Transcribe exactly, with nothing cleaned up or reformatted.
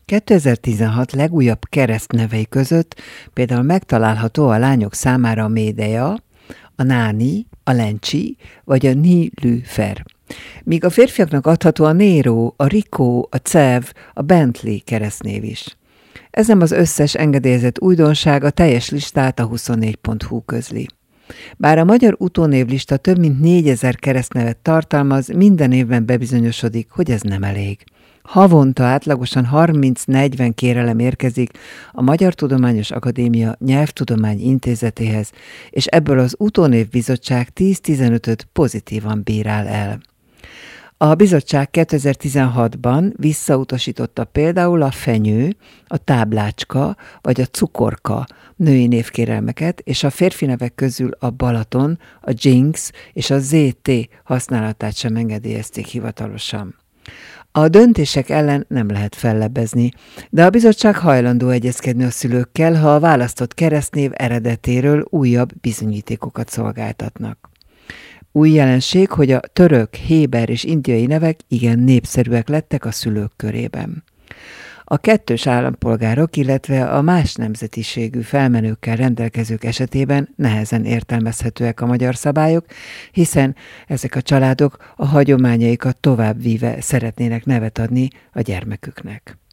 kétezer-tizenhat legújabb keresztnevei között például megtalálható a lányok számára a Médeia, a Náni, a Lencsi vagy a Nilüfer. Míg a férfiaknak adható a Nero, a Rico, a Cev, a Bentley keresztnév is. Ez nem az összes engedélyezett újdonság, a teljes listát a huszonnégy pont hu közli. Bár a magyar utónévlista több mint négyezer keresztnevet tartalmaz, minden évben bebizonyosodik, hogy ez nem elég. Havonta átlagosan harminc-negyven kérelem érkezik a Magyar Tudományos Akadémia Nyelvtudomány Intézetéhez, és ebből az Utónévbizottság tíz-tizenötöt pozitívan bírál el. A bizottság kétezer-tizenhatban visszautasította például a fenyő, a táblácska vagy a cukorka női névkérelmeket, és a férfi nevek közül a Balaton, a Jinx és a zé té használatát sem engedélyezték hivatalosan. A döntések ellen nem lehet fellebbezni, de a bizottság hajlandó egyezkedni a szülőkkel, ha a választott keresztnév eredetéről újabb bizonyítékokat szolgáltatnak. Új jelenség, hogy a török, héber és indiai nevek igen népszerűek lettek a szülők körében. A kettős állampolgárok, illetve a más nemzetiségű felmenőkkel rendelkezők esetében nehezen értelmezhetőek a magyar szabályok, hiszen ezek a családok a hagyományaikat továbbvíve szeretnének nevet adni a gyermeküknek.